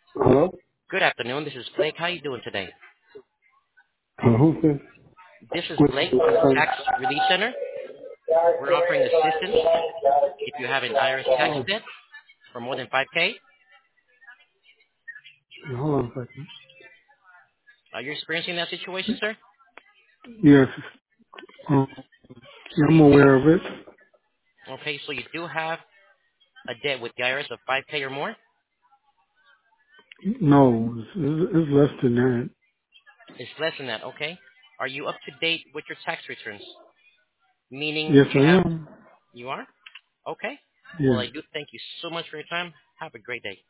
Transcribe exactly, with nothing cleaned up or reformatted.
Hello? Good afternoon. This is Blake. How you doing today? Uh, who's this? This is What's Blake from the the Tax Relief Center. We're offering assistance if you have an I R S tax Oh, debt for more than five K. hold on a second. Are you experiencing that situation, sir? Yes, um, So I'm you aware do. of it. Okay, so you do have a debt with the I R S of five K or more. No, it's, it's it's less than that. It's less than that. Okay. Are you up to date with your tax returns? Meaning Yes, I you have. am. You are. Okay. Well, Yes. I do thank you so much for your time. Have a great day.